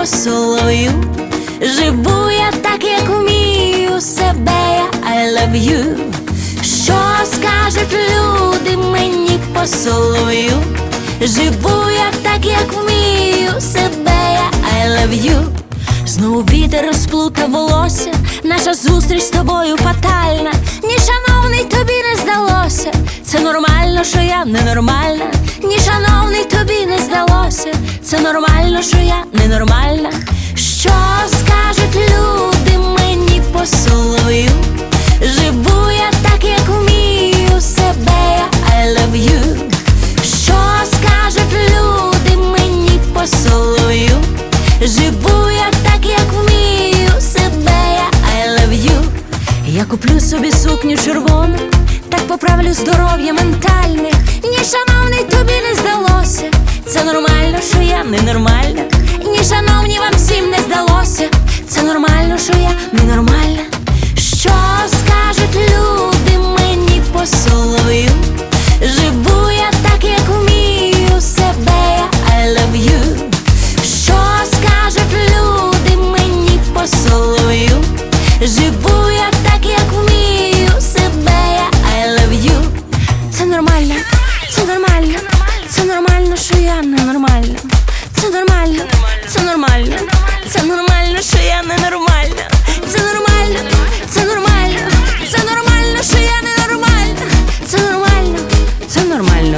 по солов'ю. Живу я так, як вмію, себе я I love you. Що скажуть люди мені по солов'ю? Живу я так, як вмію, себе я I love you. Знову вітер розплутав волосся, наша зустріч з тобою фатальна. Ні, шановний, тобі не здалося, це нормально, що я ненормальна. Ні, шановний, тобі не здалося, це нормально, що я ненормальна. Що скажуть люди мені по солов'ю? Живу я так, як вмію, себе я I love you. Що скажуть люди мені по солов'ю? Живу я так, як вмію, себе я I love you. Я куплю собі сукню червону, так поправлю здоров'я ментальне. Ні, шановний, тобі не здалося, це нормально, що я ненормальна. Ні, шановні, вам всім не здалося, це нормально, що я ненормальна. Що скажуть люди мені по солов'ю? Живу я так, як вмію, себе я I love you. Що скажуть люди мені по солов'ю? Живу я так, як вмію, себе я I love you. Це нормально, це нормально, це нормально, що я ненормальна. Це нормально, це нормально, це нормально, що я ненормальна. Це нормально, це нормально, це нормально, що я ненормальна. Це нормально, це нормально.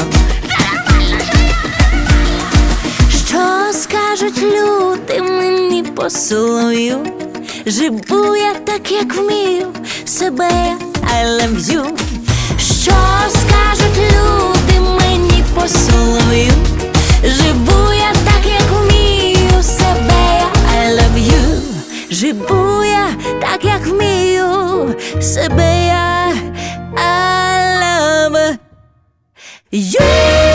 Що скажуть люди мені по солов'ю? Живу я так, як вмію, себе I love you. Що скажуть люди мені по солов'ю? Живу я так, як вмію, себе I love you. Живу я так, як вмію, себе I love you.